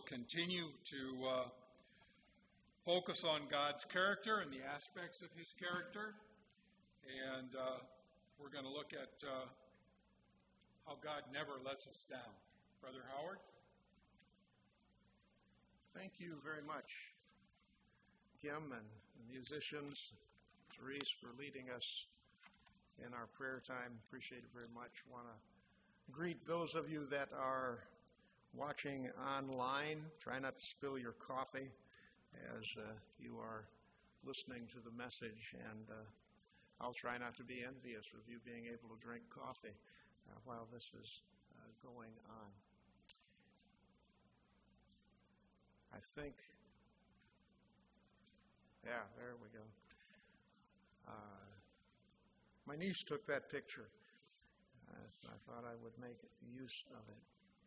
continue to focus on God's character and the aspects of His character. And we're going to look at how God never lets us down. Brother Howard? Thank you very much, Kim and the musicians, Therese, for leading us in our prayer time. Appreciate it very much. Want to greet those of you that are watching online. Try not to spill your coffee as you are listening to the message, and I'll try not to be envious of you being able to drink coffee while this is going on. I think, yeah, there we go. My niece took that picture, so I thought I would make use of it.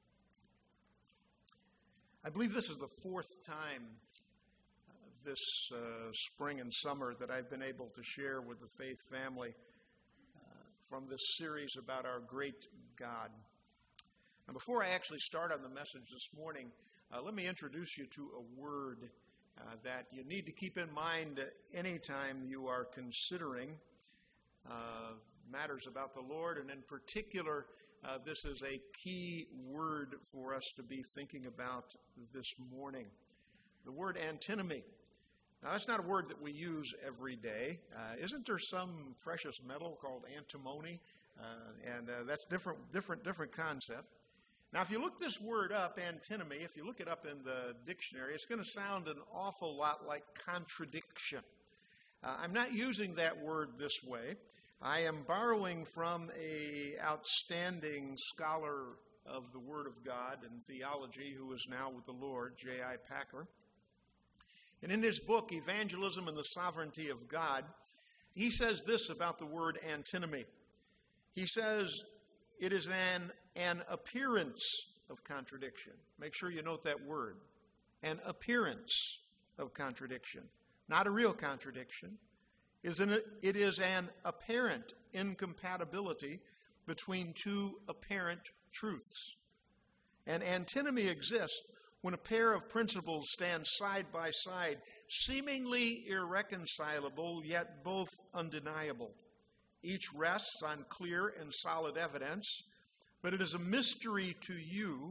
I believe this is the fourth time this spring and summer that I've been able to share with the Faith family from this series about our great God. Now, before I actually start on the message this morning, let me introduce you to a word that you need to keep in mind anytime you are considering matters about the Lord, and in particular, this is a key word for us to be thinking about this morning. The word antinomy. Now, that's not a word that we use every day. Isn't there some precious metal called antimony? And that's different concept. Now, if you look this word up, antinomy, if you look it up in the dictionary, it's going to sound an awful lot like contradiction. I'm not using that word this way. I am borrowing from an outstanding scholar of the Word of God and theology who is now with the Lord, J.I. Packer. And in his book, Evangelism and the Sovereignty of God, he says this about the word antinomy. He says it is an appearance of contradiction. Make sure you note that word. An appearance of contradiction. Not a real contradiction. It is an apparent incompatibility between two apparent truths. And antinomy exists when a pair of principles stand side by side, seemingly irreconcilable, yet both undeniable. Each rests on clear and solid evidence, but it is a mystery to you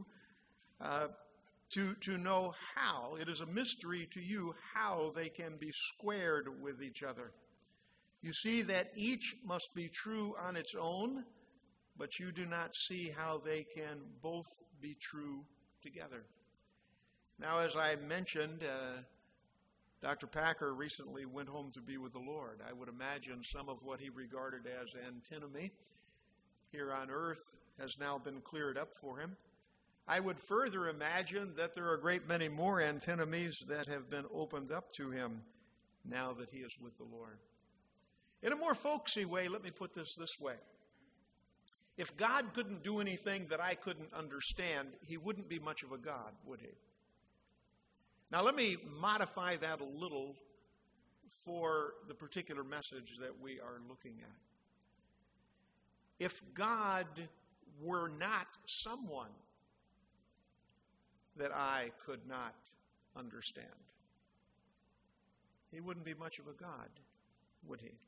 to know how. It is a mystery to you how they can be squared with each other. You see that each must be true on its own, but you do not see how they can both be true together. Now, as I mentioned, Dr. Packer recently went home to be with the Lord. I would imagine some of what he regarded as antinomy here on earth has now been cleared up for him. I would further imagine that there are a great many more antinomies that have been opened up to him now that he is with the Lord. In a more folksy way, let me put this way. If God couldn't do anything that I couldn't understand, he wouldn't be much of a God, would he? Now, let me modify that a little for the particular message that we are looking at. If God were not someone that I could not understand, he wouldn't be much of a God, would he?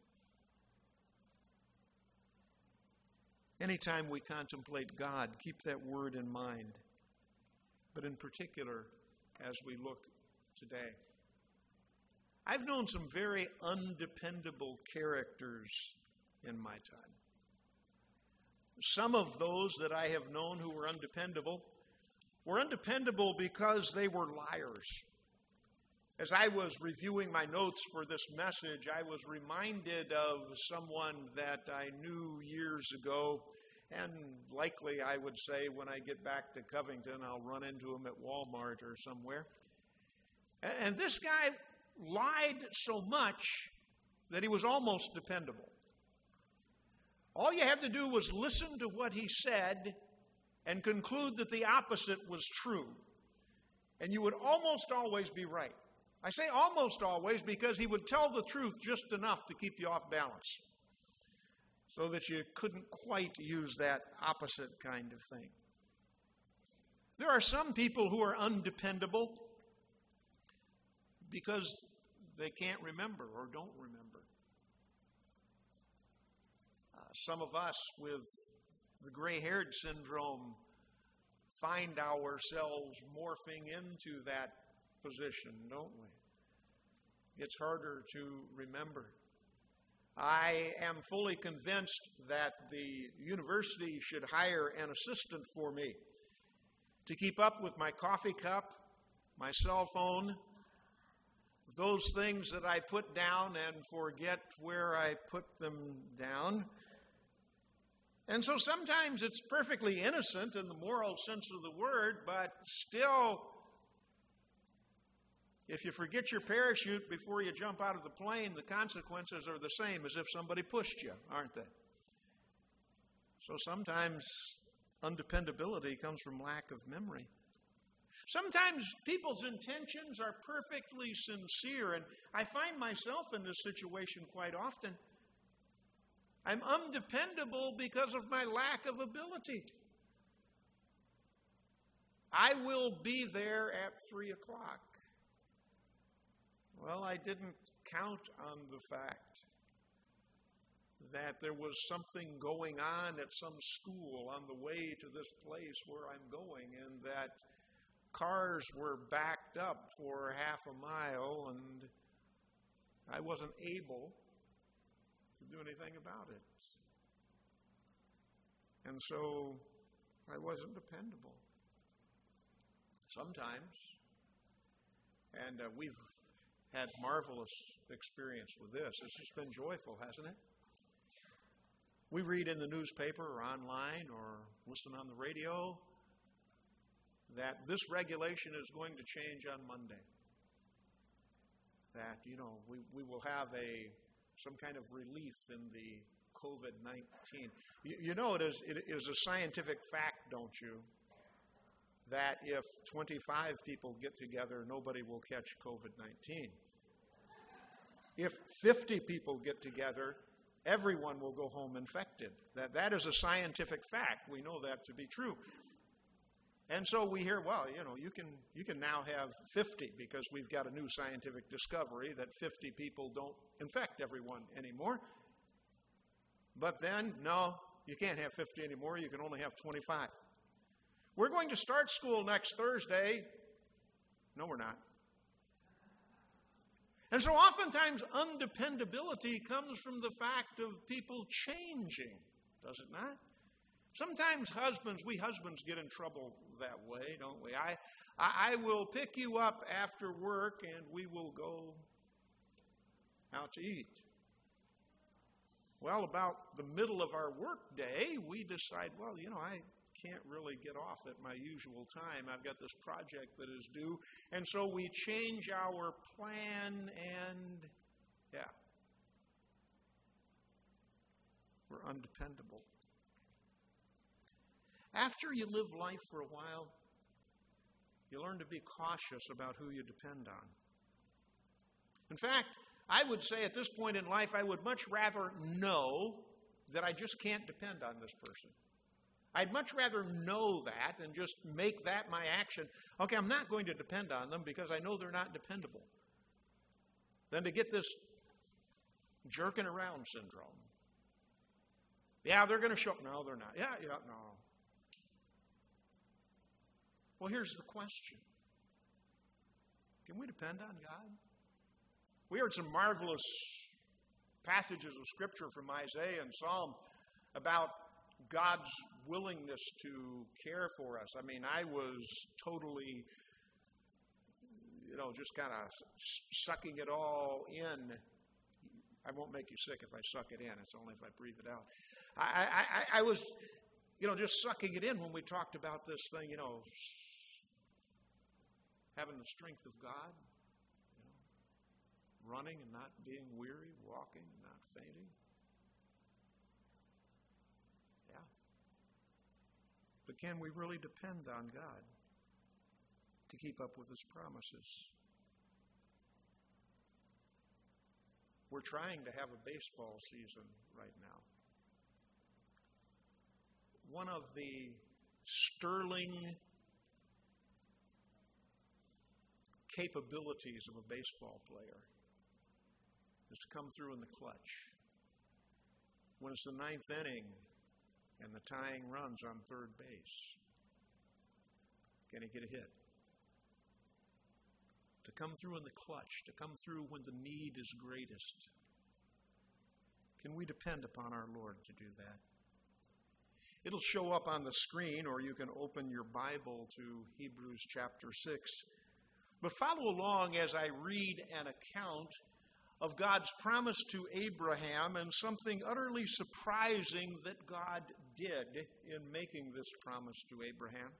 Anytime we contemplate God, keep that word in mind. But in particular, as we look today. I've known some very undependable characters in my time. Some of those that I have known who were undependable because they were liars. As I was reviewing my notes for this message, I was reminded of someone that I knew years ago, and likely I would say when I get back to Covington, I'll run into him at Walmart or somewhere. And this guy lied so much that he was almost dependable. All you had to do was listen to what he said and conclude that the opposite was true. And you would almost always be right. I say almost always because he would tell the truth just enough to keep you off balance, so that you couldn't quite use that opposite kind of thing. There are some people who are undependable because they can't remember or don't remember. Some of us with the gray-haired syndrome find ourselves morphing into that position, don't we? It's harder to remember. I am fully convinced that the university should hire an assistant for me to keep up with my coffee cup, my cell phone, those things that I put down and forget where I put them down. And so sometimes it's perfectly innocent in the moral sense of the word, but still, if you forget your parachute before you jump out of the plane, the consequences are the same as if somebody pushed you, aren't they? So sometimes undependability comes from lack of memory. Sometimes people's intentions are perfectly sincere, and I find myself in this situation quite often. I'm undependable because of my lack of ability. I will be there at 3 o'clock. Well, I didn't count on the fact that there was something going on at some school on the way to this place where I'm going, and that cars were backed up for half a mile, and I wasn't able to do anything about it. And so I wasn't dependable. Sometimes, and we've had marvelous experience with this. It's just been joyful, hasn't it? We read in the newspaper or online or listen on the radio that this regulation is going to change on Monday. That, we will have some kind of relief in the COVID-19. It is a scientific fact, don't you, that if 25 people get together, nobody will catch COVID-19. If 50 people get together, everyone will go home infected. That is a scientific fact. We know that to be true. And so we hear, you can now have 50 because we've got a new scientific discovery that 50 people don't infect everyone anymore. But then, no, you can't have 50 anymore. You can only have 25. We're going to start school next Thursday. No, we're not. And so oftentimes undependability comes from the fact of people changing, does it not? Sometimes we husbands get in trouble that way, don't we? I will pick you up after work and we will go out to eat. Well, about the middle of our work day, we decide, I can't really get off at my usual time. I've got this project that is due. And so we change our plan and, we're undependable. After you live life for a while, you learn to be cautious about who you depend on. In fact, I would say at this point in life, I would much rather know that I just can't depend on this person. I'd much rather know that and just make that my action. Okay, I'm not going to depend on them because I know they're not dependable, than to get this jerking around syndrome. Yeah, they're going to show up. No, they're not. Yeah, no. Well, here's the question. Can we depend on God? We heard some marvelous passages of Scripture from Isaiah and Psalm about God's willingness to care for us. I mean, I was totally, just kind of sucking it all in. I won't make you sick if I suck it in. It's only if I breathe it out. I was, just sucking it in when we talked about this thing, having the strength of God, running and not being weary, walking and not fainting. Yeah. But can we really depend on God to keep up with His promises? We're trying to have a baseball season right now. One of the sterling capabilities of a baseball player is to come through in the clutch. When it's the ninth inning and the tying run's on third base, can he get a hit? To come through in the clutch, to come through when the need is greatest. Can we depend upon our Lord to do that? It'll show up on the screen, or you can open your Bible to Hebrews chapter 6. But follow along as I read an account of God's promise to Abraham and something utterly surprising that God did in making this promise to Abraham.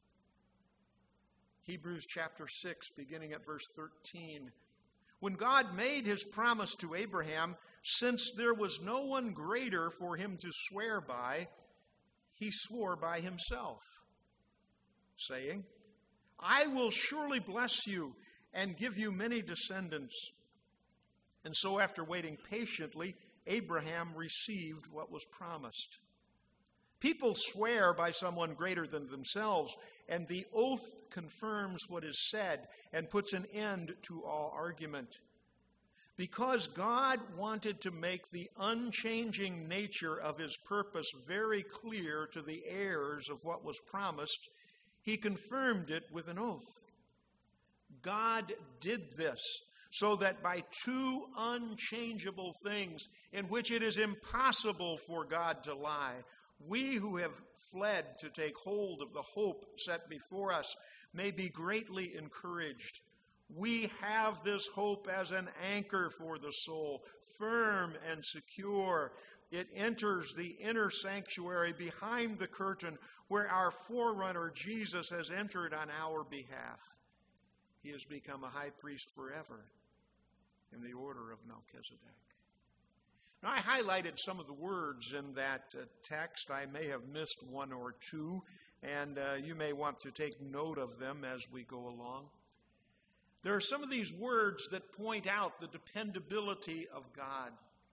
Hebrews chapter 6, beginning at verse 13. When God made his promise to Abraham, since there was no one greater for him to swear by, he swore by himself, saying, I will surely bless you and give you many descendants. And so after waiting patiently, Abraham received what was promised. People swear by someone greater than themselves, and the oath confirms what is said and puts an end to all argument. Because God wanted to make the unchanging nature of his purpose very clear to the heirs of what was promised, he confirmed it with an oath. God did this so that by two unchangeable things in which it is impossible for God to lie, we who have fled to take hold of the hope set before us may be greatly encouraged. We have this hope as an anchor for the soul, firm and secure. It enters the inner sanctuary behind the curtain where our forerunner Jesus has entered on our behalf. He has become a high priest forever in the order of Melchizedek. Now, I highlighted some of the words in that text. I may have missed one or two, and you may want to take note of them as we go along. There are some of these words that point out the dependability of God.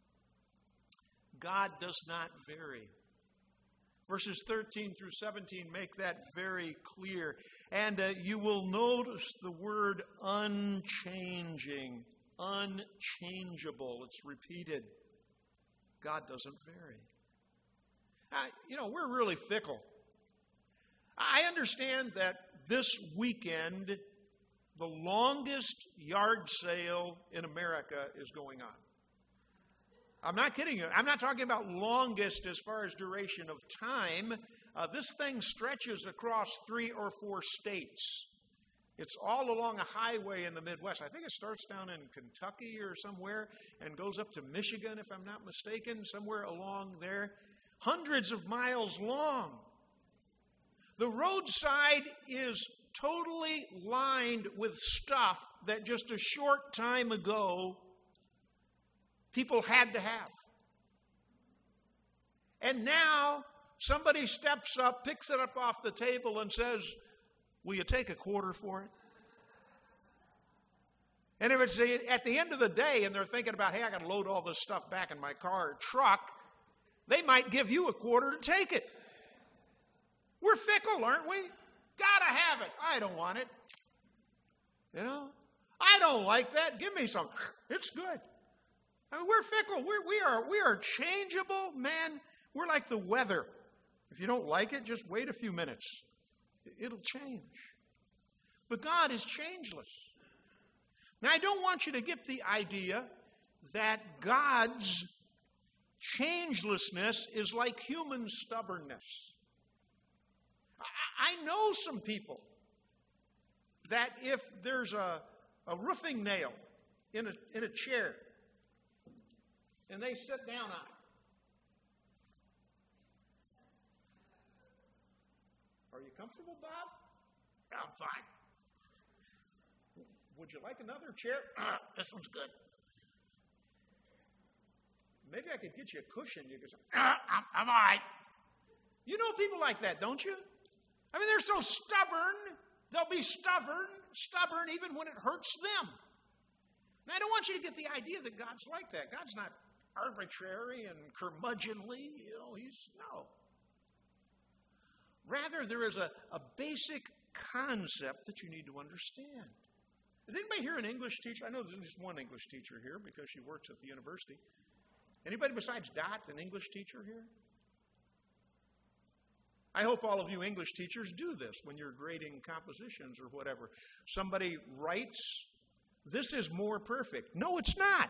God does not vary. Verses 13 through 17 make that very clear. And you will notice the word unchanging, unchangeable. It's repeated. God doesn't vary. We're really fickle. I understand that this weekend, the longest yard sale in America is going on. I'm not kidding you. I'm not talking about longest as far as duration of time. This thing stretches across 3 or 4 states. It's all along a highway in the Midwest. I think it starts down in Kentucky or somewhere and goes up to Michigan, if I'm not mistaken, somewhere along there. Hundreds of miles long. The roadside is totally lined with stuff that just a short time ago people had to have. And now somebody steps up, picks it up off the table and says, will you take a quarter for it? And if it's at the end of the day and they're thinking about, hey, I got to load all this stuff back in my car or truck, they might give you a quarter to take it. We're fickle, aren't we? Gotta have it. I don't want it. I don't like that. Give me some. It's good. We're fickle. We are changeable, man. We're like the weather. If you don't like it, just wait a few minutes. It'll change. But God is changeless. Now, I don't want you to get the idea that God's changelessness is like human stubbornness. I know some people that if there's a roofing nail in a chair and they sit down on it, are you comfortable, Bob? I'm fine. Would you like another chair? This one's good. Maybe I could get you a cushion. You could say, I'm all right. You know people like that, don't you? I mean, they're so stubborn. They'll be stubborn even when it hurts them. Now, I don't want you to get the idea that God's like that. God's not arbitrary and curmudgeonly. No. Rather, there is a basic concept that you need to understand. Is anybody here an English teacher? I know there's just one English teacher here because she works at the university. Anybody besides Dot an English teacher here? I hope all of you English teachers do this when you're grading compositions or whatever. Somebody writes, "This is more perfect." No, it's not.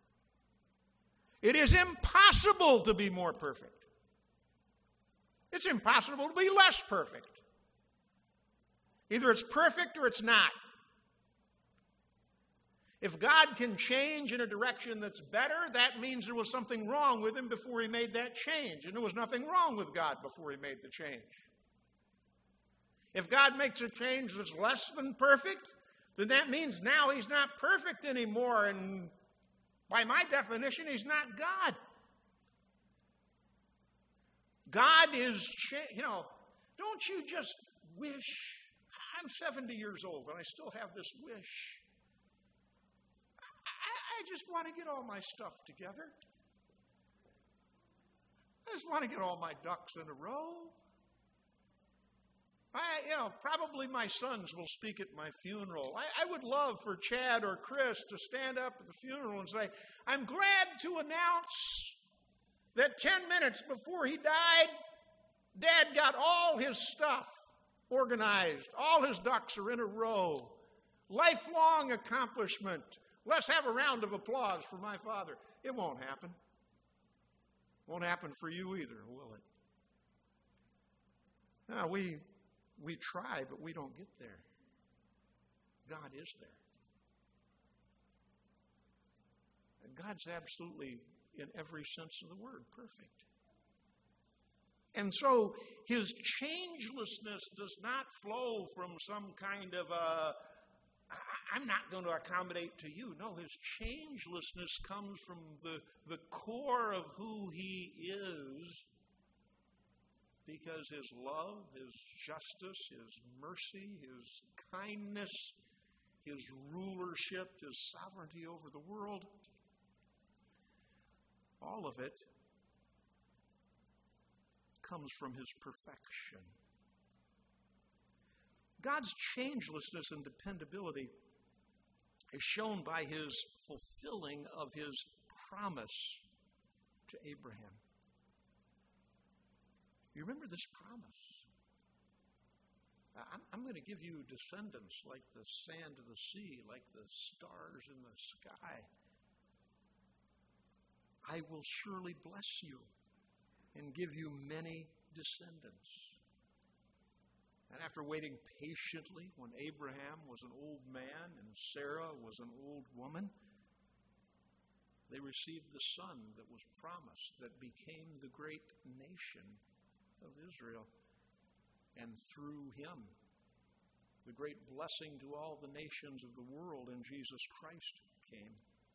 It is impossible to be more perfect. It's impossible to be less perfect. Either it's perfect or it's not. If God can change in a direction that's better, that means there was something wrong with him before he made that change. And there was nothing wrong with God before he made the change. If God makes a change that's less than perfect, then that means now he's not perfect anymore. And by my definition, he's not God. God is, don't you just wish? I'm 70 years old and I still have this wish. I just want to get all my stuff together. I just want to get all my ducks in a row. Probably my sons will speak at my funeral. I would love for Chad or Chris to stand up at the funeral and say, "I'm glad to announce that 10 minutes before he died, Dad got all his stuff organized. All his ducks are in a row. Lifelong accomplishment. Let's have a round of applause for my father." It won't happen. Won't happen for you either, will it? No, we try, but we don't get there. God is there. And God's absolutely, in every sense of the word, perfect. And so his changelessness does not flow from some kind of I'm not going to accommodate to you. No, his changelessness comes from the core of who he is, because his love, his justice, his mercy, his kindness, his rulership, his sovereignty over the world, all of it comes from his perfection. God's changelessness and dependability is shown by his fulfilling of his promise to Abraham. You remember this promise? I'm going to give you descendants like the sand of the sea, like the stars in the sky. I will surely bless you and give you many descendants. And after waiting patiently, when Abraham was an old man and Sarah was an old woman, they received the son that was promised, that became the great nation of Israel. And through him, the great blessing to all the nations of the world in Jesus Christ came.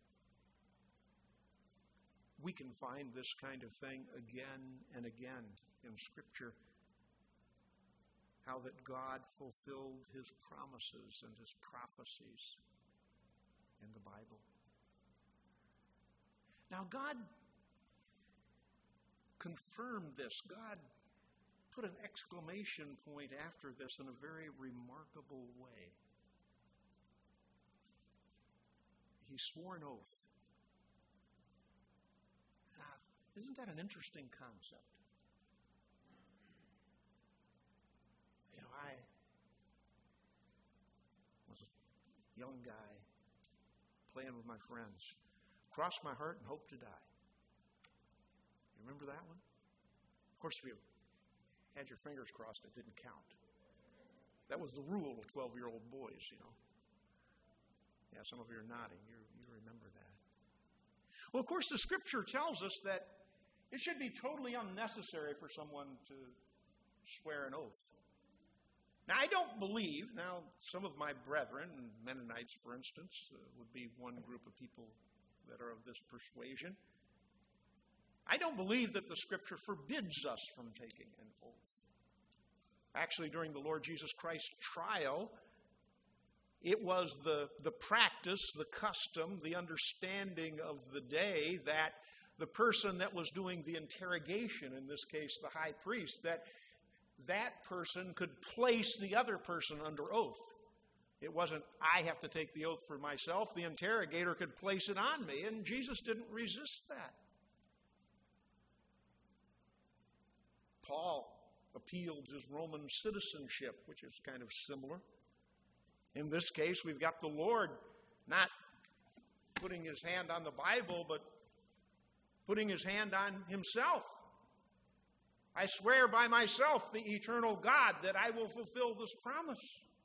We can find this kind of thing again and again in Scripture. How that God fulfilled his promises and his prophecies in the Bible. Now, God confirmed this. God put an exclamation point after this in a very remarkable way. He swore an oath. Now, isn't that an interesting concept? I was a young guy playing with my friends. Crossed my heart and hoped to die. You remember that one? Of course, if you had your fingers crossed, it didn't count. That was the rule of 12-year-old boys, Yeah, some of you are nodding. You remember that. Well, of course, the Scripture tells us that it should be totally unnecessary for someone to swear an oath. Now, I don't believe, some of my brethren, Mennonites, for instance, would be one group of people that are of this persuasion. I don't believe that the Scripture forbids us from taking an oath. Actually, during the Lord Jesus Christ's trial, it was the practice, the custom, the understanding of the day that the person that was doing the interrogation, in this case the high priest, that person could place the other person under oath. It wasn't, I have to take the oath for myself. The interrogator could place it on me, and Jesus didn't resist that. Paul appealed his Roman citizenship, which is kind of similar. In this case, we've got the Lord not putting his hand on the Bible, but putting his hand on himself. I swear by myself, the eternal God, that I will fulfill this promise.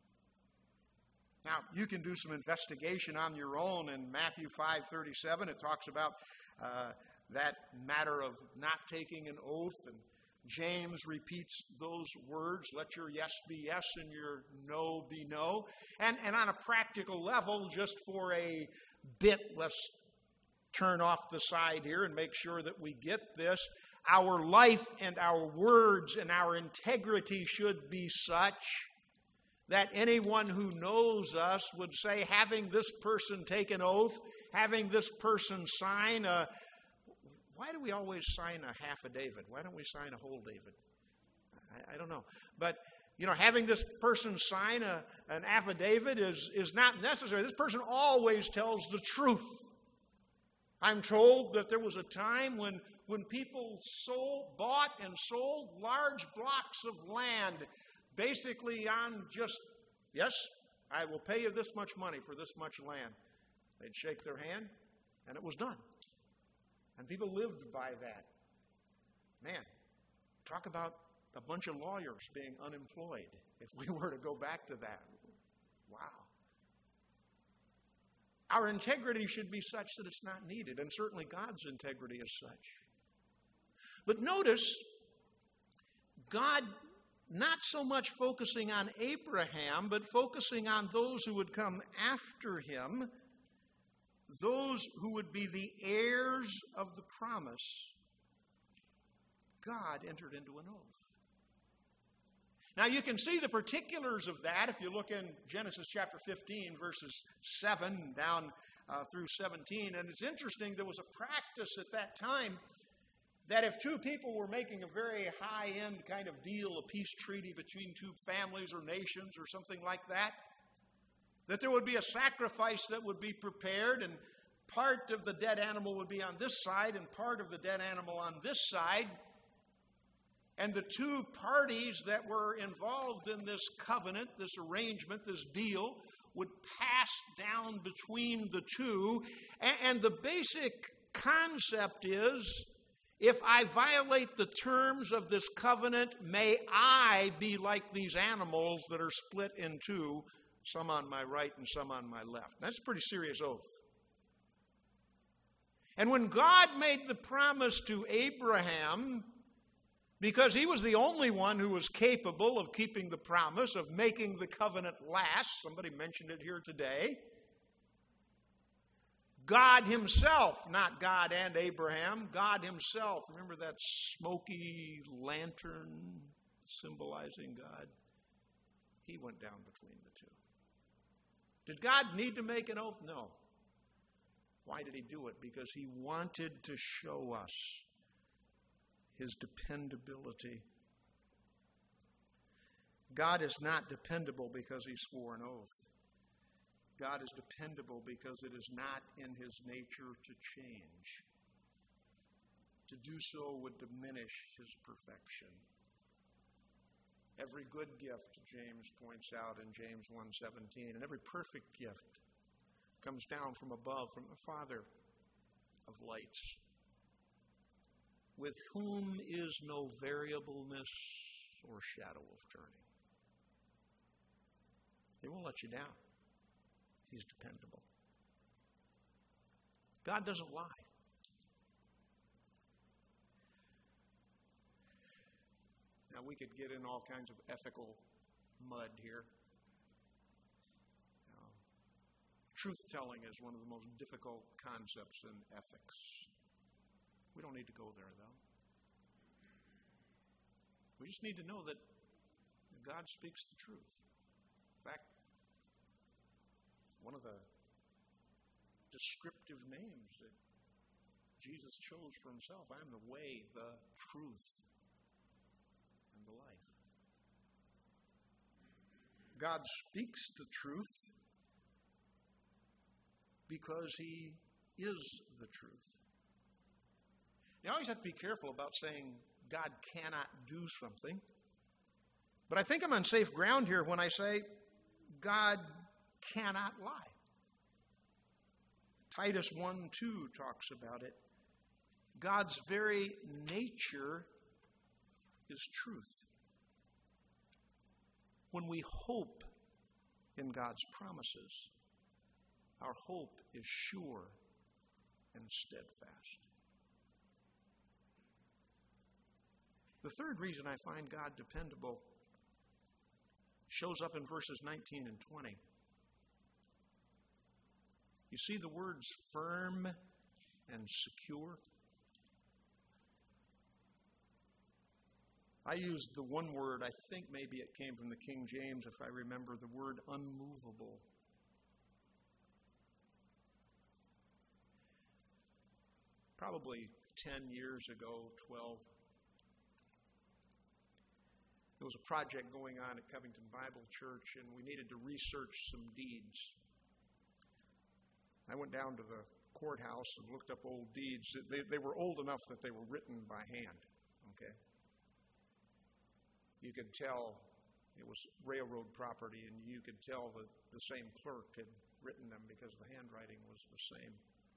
Now, you can do some investigation on your own. In Matthew 5:37, it talks about that matter of not taking an oath, and James repeats those words, let your yes be yes and your no be no. And on a practical level, just for a bit, let's turn off the side here and make sure that we get this. Our life and our words and our integrity should be such that anyone who knows us would say, having this person take an oath, having this person sign a... Why do we always sign a half a David? Why don't we sign a whole David? I don't know. But, having this person sign an affidavit is not necessary. This person always tells the truth. I'm told that there was a time when people bought and sold large blocks of land, basically on just, yes, I will pay you this much money for this much land. They'd shake their hand, and it was done. And people lived by that. Man, talk about a bunch of lawyers being unemployed if we were to go back to that. Wow. Our integrity should be such that it's not needed, and certainly God's integrity is such. But notice, God not so much focusing on Abraham, but focusing on those who would come after him, those who would be the heirs of the promise. God entered into an oath. Now you can see the particulars of that if you look in Genesis chapter 15, verses 7 down through 17. And it's interesting, there was a practice at that time that if two people were making a very high-end kind of deal, a peace treaty between two families or nations or something like that, that there would be a sacrifice that would be prepared, and part of the dead animal would be on this side and part of the dead animal on this side. And the two parties that were involved in this covenant, this arrangement, this deal, would pass down between the two. And the basic concept is, if I violate the terms of this covenant, may I be like these animals that are split in two, some on my right and some on my left. That's a pretty serious oath. And when God made the promise to Abraham, because he was the only one who was capable of keeping the promise, of making the covenant last, somebody mentioned it here today, God himself, not God and Abraham, God himself, remember that smoky lantern symbolizing God? He went down between the two. Did God need to make an oath? No. Why did he do it? Because he wanted to show us his dependability. God is not dependable because he swore an oath. God is dependable because it is not in his nature to change. To do so would diminish his perfection. Every good gift, James points out in James 1:17, and every perfect gift comes down from above, from the Father of lights, with whom is no variableness or shadow of turning. He won't let you down. He's dependable. God doesn't lie. Now, we could get in all kinds of ethical mud here. Truth-telling is one of the most difficult concepts in ethics. We don't need to go there, though. We just need to know that God speaks the truth. In fact, one of the descriptive names that Jesus chose for himself, I am the way, the truth, and the life. God speaks the truth because He is the truth. You always have to be careful about saying God cannot do something. But I think I'm on safe ground here when I say God cannot lie. Titus 1:2 talks about it. God's very nature is truth. When we hope in God's promises, our hope is sure and steadfast. The third reason I find God dependable shows up in verses 19 and 20. You see the words firm and secure? I used the one word, I think maybe it came from the King James, if I remember, the word unmovable. Probably 10 years ago, 12, there was a project going on at Covington Bible Church, and we needed to research some deeds. I went down to the courthouse and looked up old deeds. They were old enough that they were written by hand, okay? You could tell it was railroad property, and you could tell that the same clerk had written them because the handwriting was the same.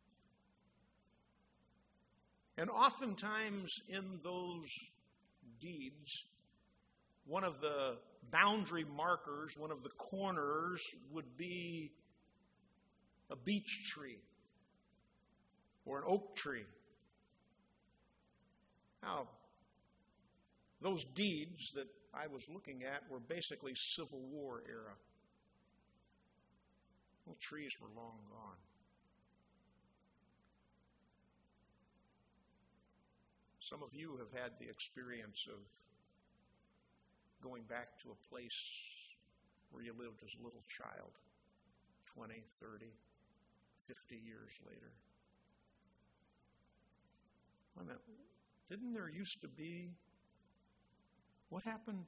And oftentimes in those deeds, one of the boundary markers, one of the corners would be a beech tree or an oak tree. Now, those deeds that I was looking at were basically Civil War era. Well, trees were long gone. Some of you have had the experience of going back to a place where you lived as a little child, 20, 30, 50 years later. Wait a minute, didn't there used to be? What happened?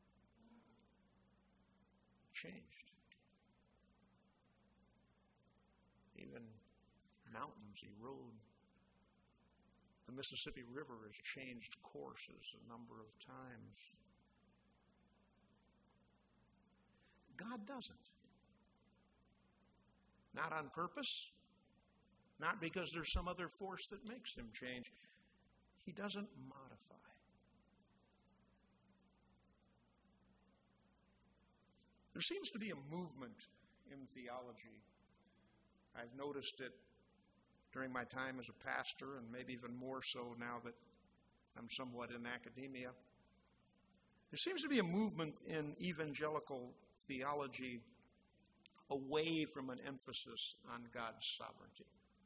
Changed. Even mountains erode. The Mississippi River has changed courses a number of times. God doesn't. Not on purpose, not because there's some other force that makes him change. He doesn't modify. There seems to be a movement in theology. I've noticed it during my time as a pastor, and maybe even more so now that I'm somewhat in academia. There seems to be a movement in evangelical theology away from an emphasis on God's sovereignty.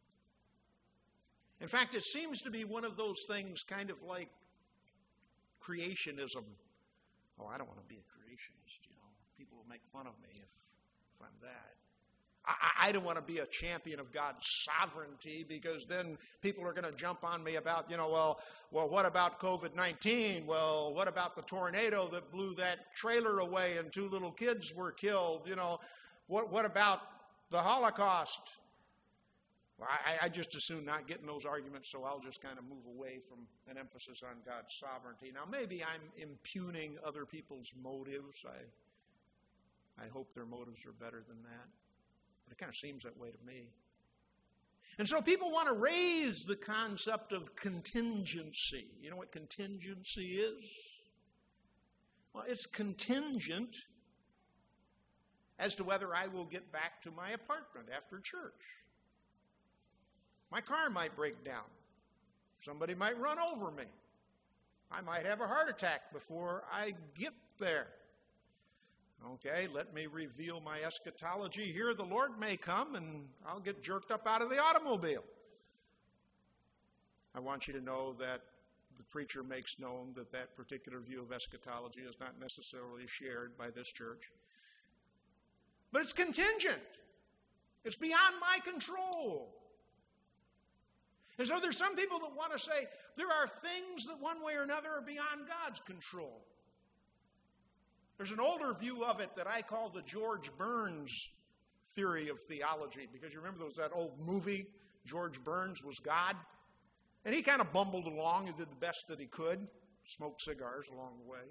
In fact, it seems to be one of those things kind of like creationism. Oh, I don't want to be a creationist, you know. People will make fun of me if I'm that. I don't want to be a champion of God's sovereignty because then people are going to jump on me about, well, what about COVID-19? Well, what about the tornado that blew that trailer away and 2 little kids were killed? What about the Holocaust? Well, I just as soon not get in those arguments, so I'll just kind of move away from an emphasis on God's sovereignty. Now, maybe I'm impugning other people's motives. I hope their motives are better than that. But it kind of seems that way to me. And so people want to raise the concept of contingency. You know what contingency is? Well, it's contingent as to whether I will get back to my apartment after church. My car might break down. Somebody might run over me. I might have a heart attack before I get there. Okay, let me reveal my eschatology here. The Lord may come and I'll get jerked up out of the automobile. I want you to know that the preacher makes known that that particular view of eschatology is not necessarily shared by this church. But it's contingent. It's beyond my control. And so there's some people that want to say there are things that one way or another are beyond God's control. There's an older view of it that I call the George Burns theory of theology, because you remember that old movie, George Burns Was God? And he kind of bumbled along and did the best that he could, smoked cigars along the way,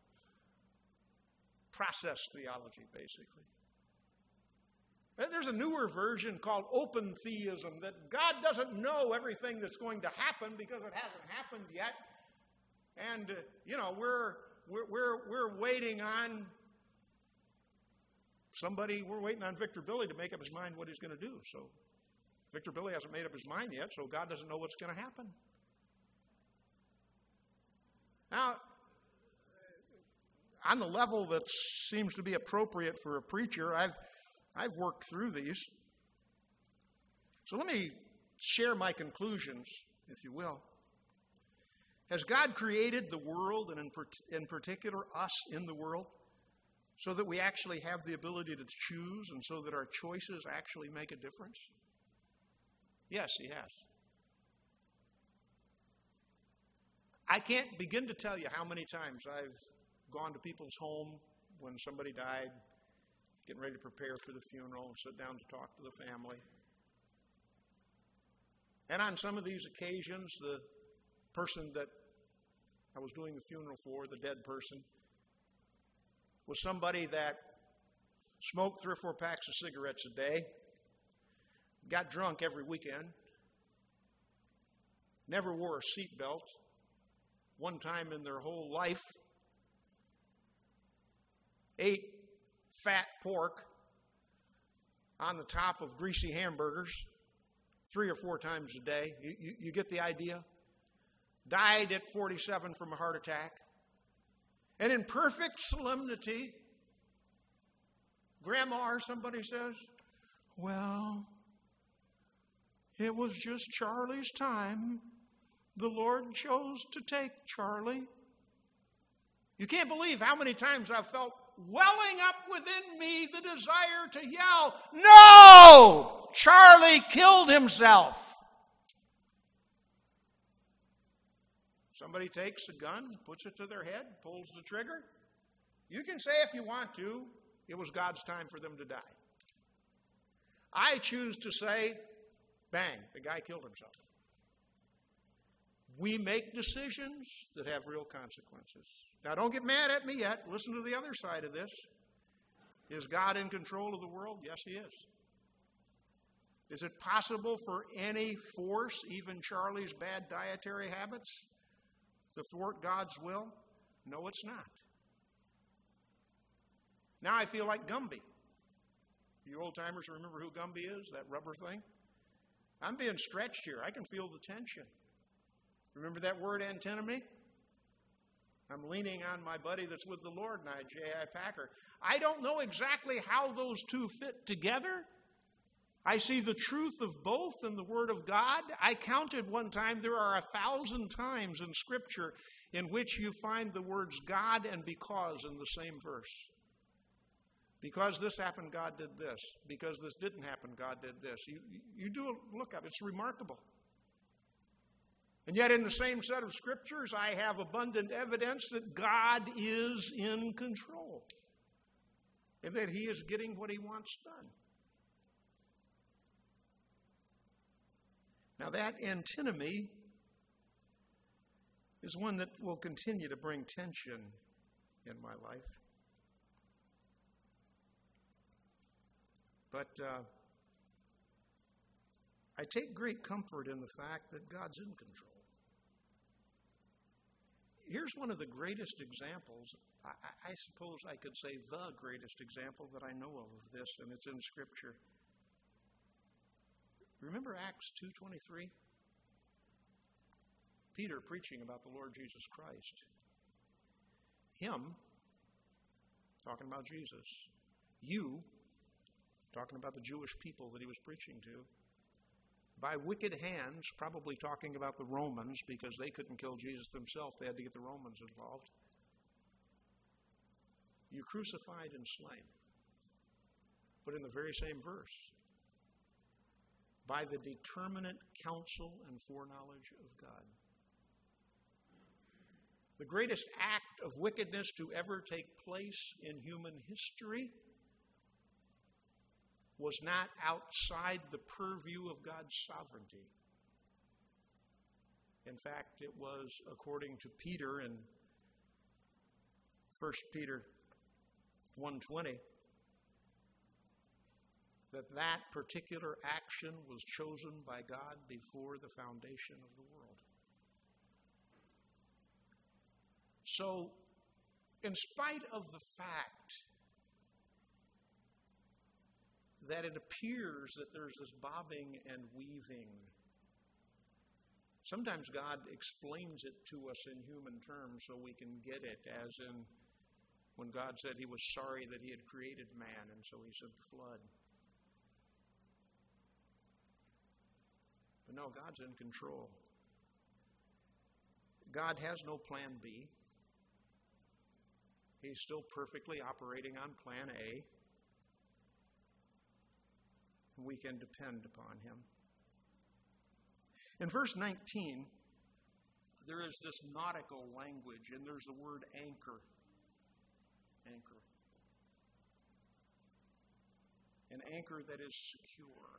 Process theology, basically. And there's a newer version called open theism, that God doesn't know everything that's going to happen because it hasn't happened yet. And, we're waiting on somebody, we're waiting on Victor Billy to make up his mind what he's going to do. So Victor Billy hasn't made up his mind yet, so God doesn't know what's going to happen. Now, on the level that seems to be appropriate for a preacher, I've worked through these. So let me share my conclusions, if you will. Has God created the world, and in particular us in the world, so that we actually have the ability to choose and so that our choices actually make a difference? Yes, He has. I can't begin to tell you how many times I've gone to people's home when somebody died, getting ready to prepare for the funeral and sit down to talk to the family. And on some of these occasions, the person that I was doing the funeral for, the dead person, was somebody that smoked 3 or 4 packs of cigarettes a day, got drunk every weekend, never wore a seatbelt one time in their whole life, ate fat pork on the top of greasy hamburgers 3 or 4 times a day. You get the idea? Died at 47 from a heart attack. And in perfect solemnity, Grandma or somebody says, well, it was just Charlie's time. The Lord chose to take Charlie. You can't believe how many times I've felt welling up within me the desire to yell, no! Charlie killed himself. Somebody takes a gun, puts it to their head, pulls the trigger. You can say if you want to, it was God's time for them to die. I choose to say, bang, the guy killed himself. We make decisions that have real consequences. Now, don't get mad at me yet. Listen to the other side of this. Is God in control of the world? Yes, He is. Is it possible for any force, even Charlie's bad dietary habits, to thwart God's will? No, it's not. Now I feel like Gumby. You old-timers remember who Gumby is, that rubber thing? I'm being stretched here. I can feel the tension. Remember that word antinomy? I'm leaning on my buddy that's with the Lord now, J.I. Packer. I don't know exactly how those two fit together. I see the truth of both in the Word of God. I counted one time there are 1,000 times in Scripture in which you find the words God and because in the same verse. Because this happened, God did this. Because this didn't happen, God did this. You do look up. It's remarkable. And yet in the same set of Scriptures, I have abundant evidence that God is in control. And that He is getting what He wants done. Now that antinomy is one that will continue to bring tension in my life. But I take great comfort in the fact that God's in control. Here's one of the greatest examples, I suppose I could say the greatest example that I know of this, and it's in Scripture. Remember Acts 2:23? Peter preaching about the Lord Jesus Christ. Him, talking about Jesus. You, talking about the Jewish people that he was preaching to. By wicked hands, probably talking about the Romans, because they couldn't kill Jesus themselves. They had to get the Romans involved. You crucified and slain. But in the very same verse, by the determinate counsel and foreknowledge of God. The greatest act of wickedness to ever take place in human history was not outside the purview of God's sovereignty. In fact, it was, according to Peter in 1 Peter 1:20, that particular action was chosen by God before the foundation of the world. So, in spite of the fact that it appears that there's this bobbing and weaving, sometimes God explains it to us in human terms so we can get it, as in when God said He was sorry that He had created man, and so He sent the flood. But no, God's in control. God has no plan B. He's still perfectly operating on plan A. And we can depend upon Him. In verse 19, there is this nautical language, and there's the word anchor. Anchor. An anchor that is secure.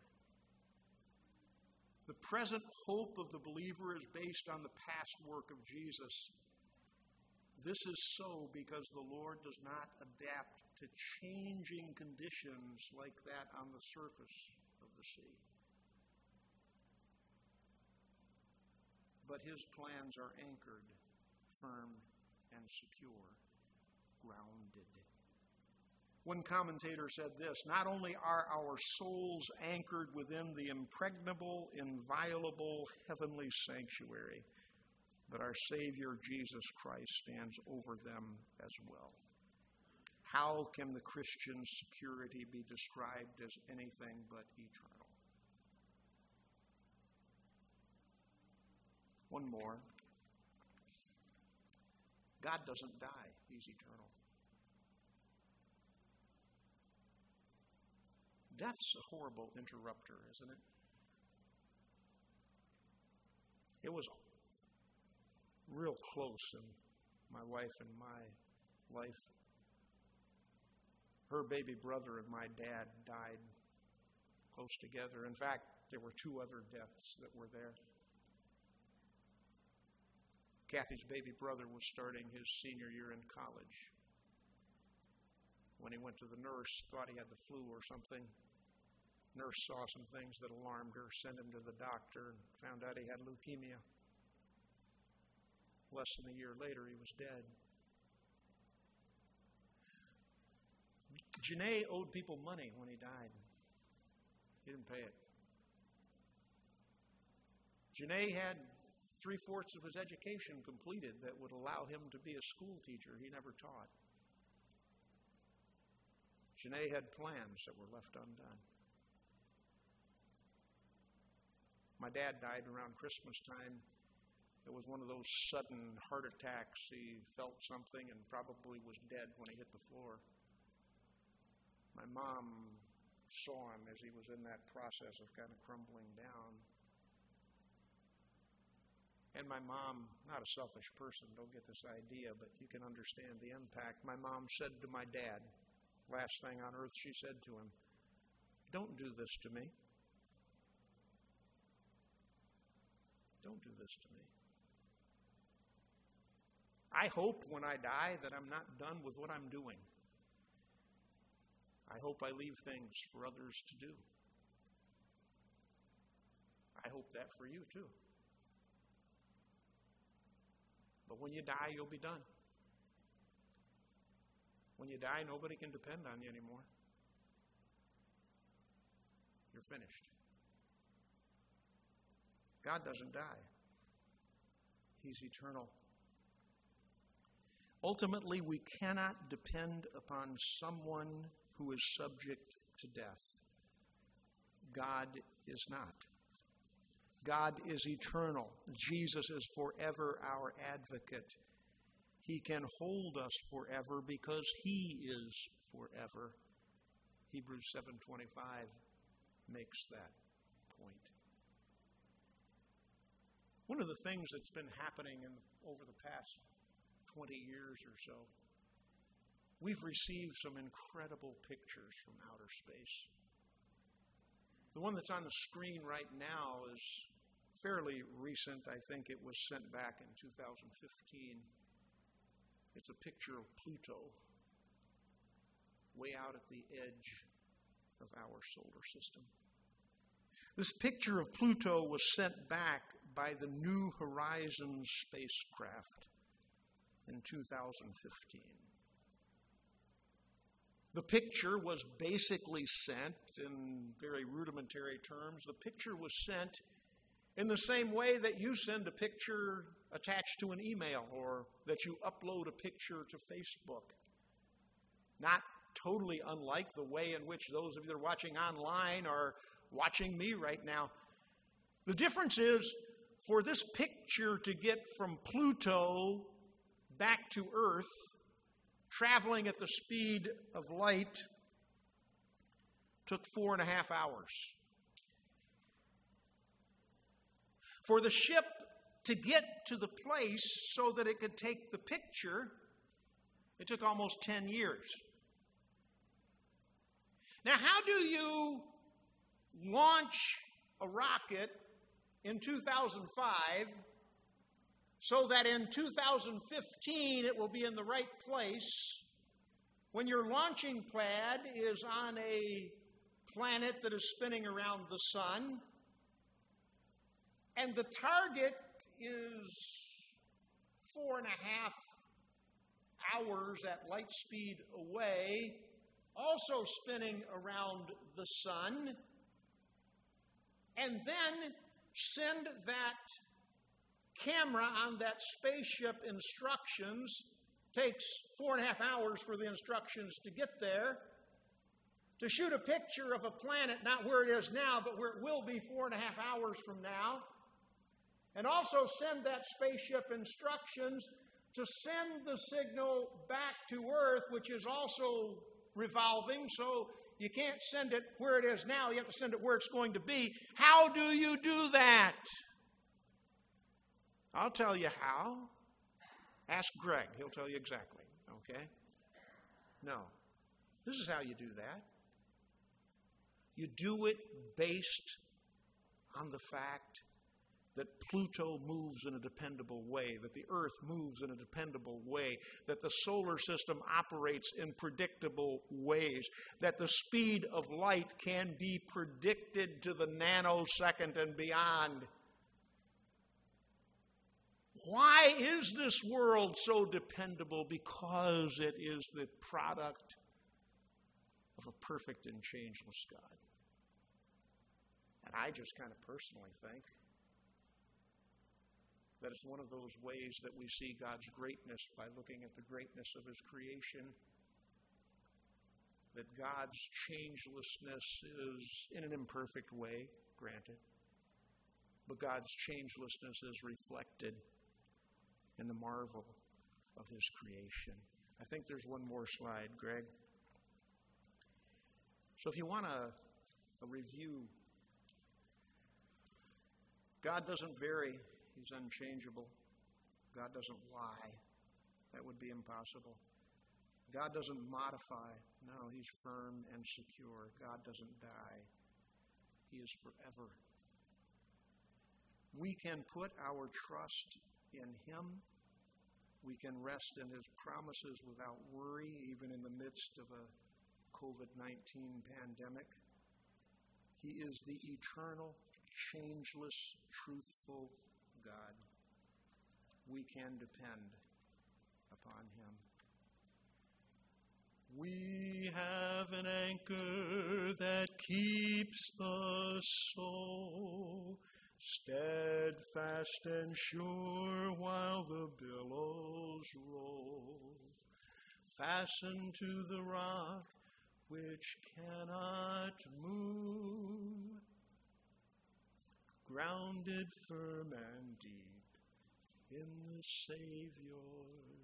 The present hope of the believer is based on the past work of Jesus. This is so because the Lord does not adapt to changing conditions like that on the surface of the sea. But His plans are anchored, firm, and secure, grounded. One commentator said this: not only are our souls anchored within the impregnable, inviolable heavenly sanctuary, but our Savior Jesus Christ stands over them as well. How can the Christian security be described as anything but eternal? One more. God doesn't die. He's eternal. Death's a horrible interrupter, isn't it? It was real close in my wife and my life. Her baby brother and my dad died close together. In fact, there were two other deaths that were there. Kathy's baby brother was starting his senior year in college. When he went to the nurse, thought he had the flu or something. Nurse saw some things that alarmed her, sent him to the doctor, and found out he had leukemia. Less than a year later, he was dead. Janae owed people money when he died. He didn't pay it. Janae had 3/4 of his education completed that would allow him to be a school teacher. He never taught. Janae had plans that were left undone. My dad died around Christmas time. It was one of those sudden heart attacks. He felt something and probably was dead when he hit the floor. My mom saw him as he was in that process of kind of crumbling down. And my mom, not a selfish person, don't get this idea, but you can understand the impact. My mom said to my dad, last thing on earth she said to him, "Don't do this to me. Don't do this to me. I hope when I die that I'm not done with what I'm doing. I hope I leave things for others to do. I hope that for you too. But when you die, you'll be done. When you die, nobody can depend on you anymore. You're finished." God doesn't die. He's eternal. Ultimately, we cannot depend upon someone who is subject to death. God is not. God is eternal. Jesus is forever our advocate. He can hold us forever because He is forever. Hebrews 7:25 makes that point. One of the things that's been happening over the past 20 years or so, we've received some incredible pictures from outer space. The one that's on the screen right now is fairly recent. I think it was sent back in 2015. It's a picture of Pluto, way out at the edge of our solar system. This picture of Pluto was sent back by the New Horizons spacecraft in 2015. The picture was basically sent, in very rudimentary terms, the picture was sent in the same way that you send a picture attached to an email or that you upload a picture to Facebook. Not totally unlike the way in which those of you that are watching online are watching me right now. The difference is, for this picture to get from Pluto back to Earth, traveling at the speed of light, took 4.5 hours. For the ship to get to the place so that it could take the picture, it took almost 10 years. Now, how do you launch a rocket in 2005 so that in 2015 it will be in the right place when your launching pad is on a planet that is spinning around the sun and the target is 4.5 hours at light speed away, also spinning around the sun, and then send that camera on that spaceship instructions, takes 4.5 hours for the instructions to get there, to shoot a picture of a planet, not where it is now, but where it will be 4.5 hours from now, and also send that spaceship instructions to send the signal back to Earth, which is also revolving, so you can't send it where it is now, you have to send it where it's going to be. How do you do that? I'll tell you how. Ask Greg, he'll tell you exactly, okay? No. This is how you do that. You do it based on the fact that Pluto moves in a dependable way, that the Earth moves in a dependable way, that the solar system operates in predictable ways, that the speed of light can be predicted to the nanosecond and beyond. Why is this world so dependable? Because it is the product of a perfect and changeless God. And I just kind of personally think that it's one of those ways that we see God's greatness by looking at the greatness of His creation. That God's changelessness is in an imperfect way, granted. But God's changelessness is reflected in the marvel of His creation. I think there's one more slide, Greg. So if you want a review, God doesn't vary. He's unchangeable. God doesn't lie. That would be impossible. God doesn't modify. No, He's firm and secure. God doesn't die. He is forever. We can put our trust in Him. We can rest in His promises without worry, even in the midst of a COVID-19 pandemic. He is the eternal, changeless, truthful God. We can depend upon Him. We have an anchor that keeps the soul steadfast and sure while the billows roll. Fastened to the rock which cannot move, grounded firm and deep in the Savior's